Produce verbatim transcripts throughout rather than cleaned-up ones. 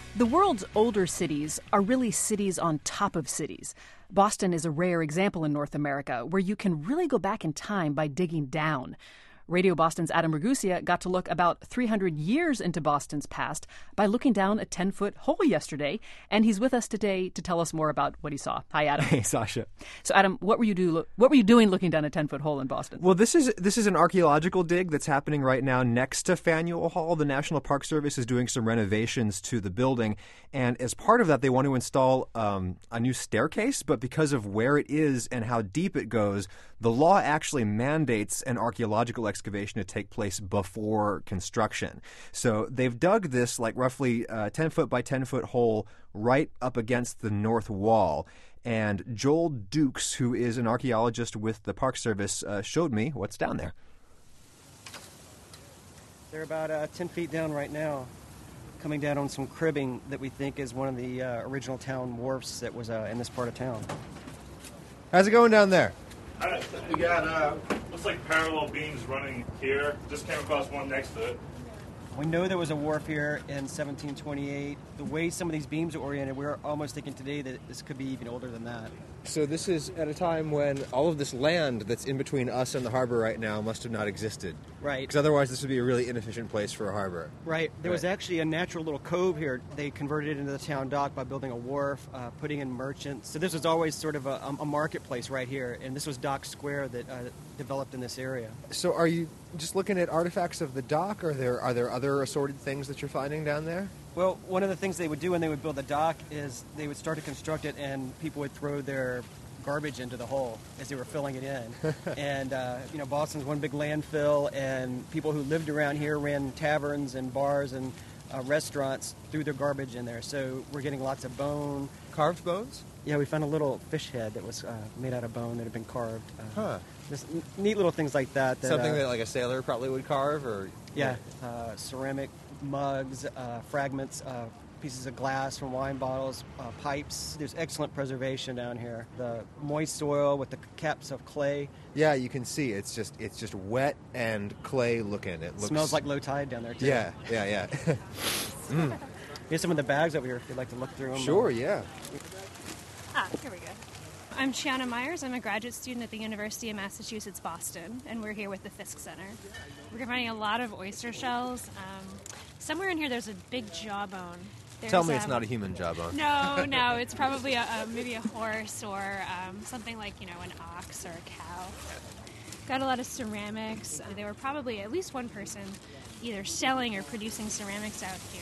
The world's older cities are really cities on top of cities. Boston is a rare example in North America where you can really go back in time by digging down. Radio Boston's Adam Ragusea got to look about three hundred years into Boston's past by looking down a ten-foot hole yesterday, and he's with us today to tell us more about what he saw. Hi, Adam. Hey, Sasha. So, Adam, what were you do? What were you doing looking down a ten-foot hole in Boston? Well, this is this is an archaeological dig that's happening right now next to Faneuil Hall. The National Park Service is doing some renovations to the building, and as part of that, they want to install um, a new staircase. But because of where it is and how deep it goes, the law actually mandates an archaeological excavation to take place before construction. So they've dug this like roughly uh, ten foot by ten foot hole right up against the north wall. And Joel Dukes, who is an archaeologist with the Park Service, uh, showed me what's down there. They're about uh, ten feet down right now, coming down on some cribbing that we think is one of the uh, original town wharfs that was uh, in this part of town. How's it going down there? Uh, we got, uh, looks like parallel beams running here. Just came across one next to it. We know there was a wharf here in seventeen twenty-eight. The way some of these beams are oriented, we're almost thinking today that this could be even older than that. So this is at a time when all of this land that's in between us and the harbor right now must have not existed. Right. Because otherwise this would be a really inefficient place for a harbor. Right. There Right. was actually a natural little cove here. They converted it into the town dock by building a wharf, uh, putting in merchants. So this was always sort of a, a marketplace right here, and this was Dock Square that uh, developed in this area. So are you just looking at artifacts of the dock, or are there, are there other assorted things that you're finding down there? Well, one of the things they would do when they would build the dock is they would start to construct it, and people would throw their garbage into the hole as they were filling it in. and, uh, you know, Boston's one big landfill, and people who lived around here ran taverns and bars and uh, restaurants, threw their garbage in there. So we're getting lots of bone. Carved bones? Yeah, we found a little fish head that was uh, made out of bone that had been carved. Uh, Huh. Just n- neat little things like that. that Something uh, that like a sailor probably would carve, or Yeah, uh, ceramic mugs, uh, fragments, uh, pieces of glass from wine bottles, uh, pipes. There's excellent preservation down here. The moist soil with the caps of clay. Yeah, you can see it's just it's just wet and clay looking. It looks Smells like low tide down there too. Yeah, yeah, yeah. mm. Here's some of the bags over here if you'd like to look through them. Sure, yeah. Ah, here we go. I'm Shanna Myers. I'm a graduate student at the University of Massachusetts, Boston, and we're here with the Fisk Center. We're finding a lot of oyster shells. Um, somewhere in here there's a big jawbone. There's, Tell me it's um, not a human jawbone. No, no, it's probably a, a, maybe a horse or um, something like, you know, an ox or a cow. Got a lot of ceramics. There were probably at least one person either selling or producing ceramics out here.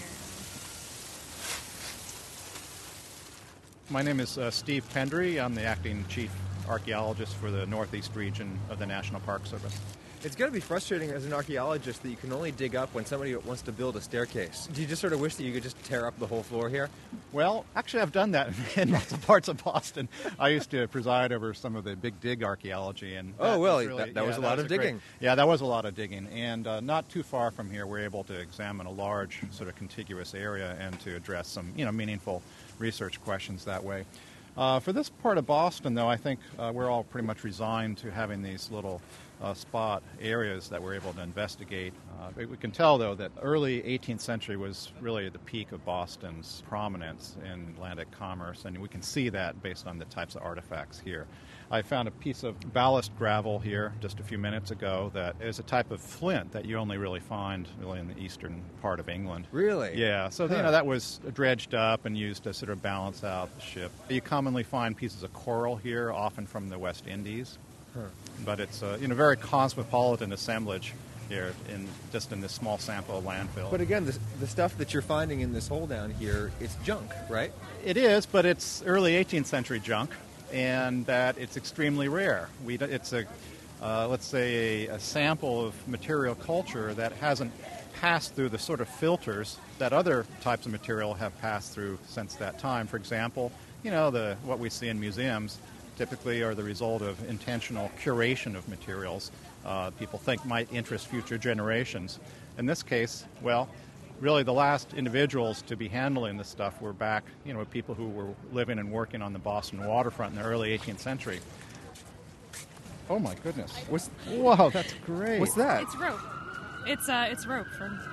My name is uh, Steve Pendry. I'm the acting chief archaeologist for the Northeast region of the National Park Service. It's got to be frustrating as an archaeologist that you can only dig up when somebody wants to build a staircase. Do you just sort of wish that you could just tear up the whole floor here? Well, actually, I've done that in lots of parts of Boston. I used to preside over some of the big dig archaeology, and Oh, that well, was really, that- that yeah, was a lot of great- digging. yeah, that was a lot of digging, and uh, not too far from here, we're able to examine a large sort of contiguous area and to address some, you know, meaningful research questions that way. Uh, for this part of Boston, though, I think uh, we're all pretty much resigned to having these little uh, spot areas that we're able to investigate. Uh, we, we can tell, though, that early eighteenth century was really the peak of Boston's prominence in Atlantic commerce, and we can see that based on the types of artifacts here. I found a piece of ballast gravel here just a few minutes ago that is a type of flint that you only really find really in the eastern part of England. Really? Yeah, so Huh. you know that was dredged up and used to sort of balance out the ship. You commonly find pieces of coral here, often from the West Indies, Huh. but it's a you know very cosmopolitan assemblage here in just in this small sample of landfill. But again, the, the stuff that you're finding in this hole down here, it's junk, right? It is, but it's early eighteenth century junk, and that it's extremely rare. We, it's a, uh, let's say, a, a sample of material culture that hasn't passed through the sort of filters that other types of material have passed through since that time. For example, you know, the what we see in museums typically are the result of intentional curation of materials uh, people think might interest future generations. In this case, well, really the last individuals to be handling this stuff were back, you know, people who were living and working on the Boston waterfront in the early eighteenth century. Oh my goodness! What's Whoa, that's great. what's that? It's rope. It's uh, it's rope from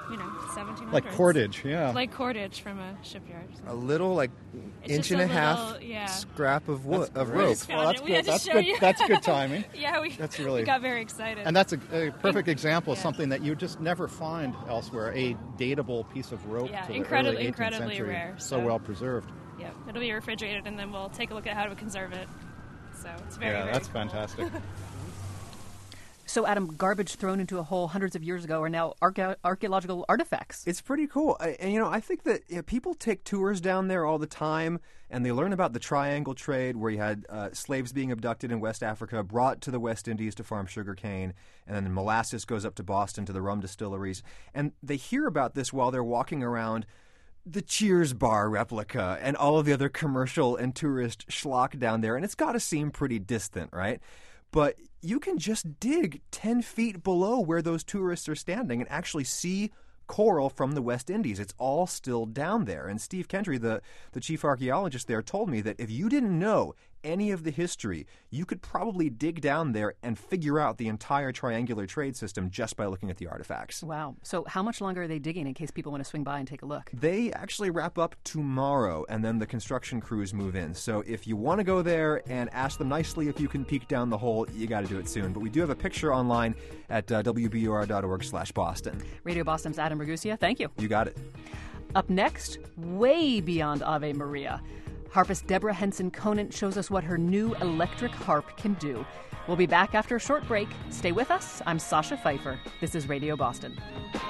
you know, seventeen hundreds. Like cordage, yeah. Like cordage from a shipyard. A little, like, It's inch just and a a half little- yeah. scrap of wood, of great. rope. Just found Well, that's it. We had good. to That's show good. you. That's good timing. Yeah, we, That's really- we got very excited. And that's a, a perfect example of Yeah. something that you just never find elsewhere, a dateable piece of rope Yeah, to the incredibly- early eighteenth incredibly century. rare, So so- well preserved. yeah, it'll be refrigerated, and then we'll take a look at how to conserve it. So it's very, yeah, very that's cool. fantastic. So, Adam, garbage thrown into a hole hundreds of years ago are now archae- archaeological artifacts. It's pretty cool. I, and, you know, I think that you know, people take tours down there all the time, and they learn about the triangle trade where you had uh, slaves being abducted in West Africa, brought to the West Indies to farm sugarcane, and then the molasses goes up to Boston to the rum distilleries. And they hear about this while they're walking around the Cheers bar replica and all of the other commercial and tourist schlock down there. And it's got to seem pretty distant, right? But you can just dig ten feet below where those tourists are standing and actually see coral from the West Indies. It's all still down there. And Steve Kendry, the, the chief archaeologist there, told me that if you didn't know any of the history, you could probably dig down there and figure out the entire triangular trade system just by looking at the artifacts. Wow. So how much longer are they digging in case people want to swing by and take a look? They actually wrap up tomorrow, and then the construction crews move in. So if you want to go there and ask them nicely if you can peek down the hole, you got to do it soon. But we do have a picture online at uh, w b u r dot org slash Boston. Radio Boston's Adam Ragusia, thank you. You got it. Up next, way beyond Ave Maria, harpist Deborah Henson Conant shows us what her new electric harp can do. We'll be back after a short break. Stay with us. I'm Sasha Pfeiffer. This is Radio Boston.